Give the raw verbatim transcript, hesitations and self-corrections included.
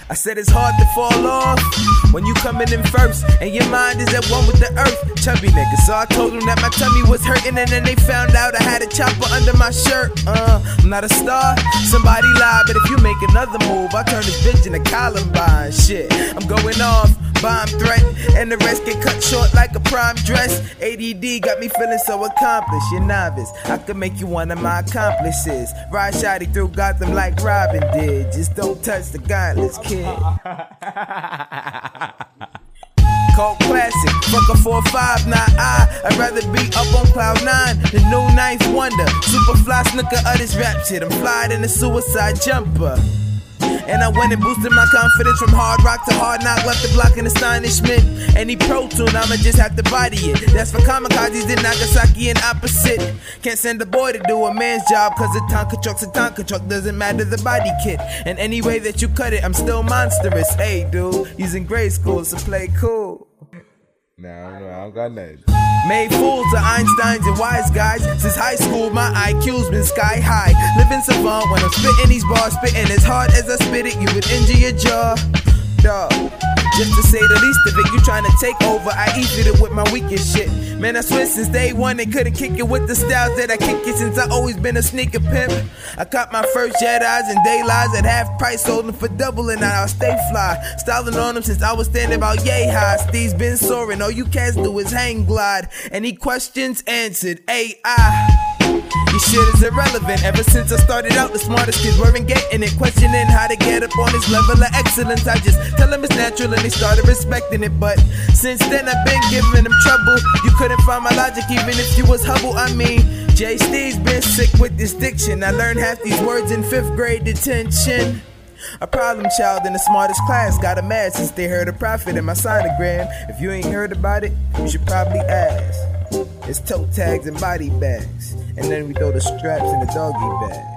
I said it's hard to fall off when you coming in first and your mind is at one with the earth. Chubby nigga, so I told them that my tummy was hurting, and then they found out I had a chopper under my shirt. Uh, I'm not a star, somebody lied, but if you make another move, I turn this bitch into Columbine. Shit, I'm going off, bomb threat, and the rest get cut short like a prime dress. A D D got me feeling so accomplished. You're novice, I could make you one of my accomplices. Ride shotty through Gotham like Robin did. Just don't touch the gauntlets, kid. Cult classic, fuck a four five, nah, I I'd rather be up on cloud nine, the new ninth wonder. Super fly snooker of this rap shit, I'm fly than a suicide jumper. And I went and boosted my confidence from hard rock to hard knock, left the block in astonishment. Any pro tune, I'ma just have to body it. That's for kamikazes in Nagasaki and opposite. Can't send a boy to do a man's job, cause a Tonka truck's a Tonka truck, doesn't matter the body kit. And any way that you cut it, I'm still monstrous. Hey dude, using grade school, so play cool. Nah, I don't got nothing. Made fools of Einsteins and wise guys. Since high school, my I Q's been sky high. Living savant when I'm spitting these bars, spitting as hard as I spit it, you would injure your jaw. Dog, just to say the least of it, you trying to take over, I eased it with my weakest shit. Man, I swear since day one they couldn't kick it with the styles that I kick it, since I always been a sneaker pimp. I caught my first Jedi's and daylights at half price, sold them for double, and now I stay fly. Styling on them since I was standing about yay high. Steve's been soaring, all you cats do is hang glide. Any questions answered, A I. Your shit is irrelevant. Ever since I started out, the smartest kids weren't getting it, questioning how to get up on this level of excellence. I just tell them it's natural and they started respecting it. But since then I've been giving them trouble. You couldn't find my logic even if you was Hubble. I mean, Jay Steve's been sick with this diction. I learned half these words in fifth grade detention. A problem child in the smartest class got a mad since they heard a prophet in my sonogram. If you ain't heard about it, you should probably ask. It's toe tags and body bags, and then we throw the straps in the doggy bag.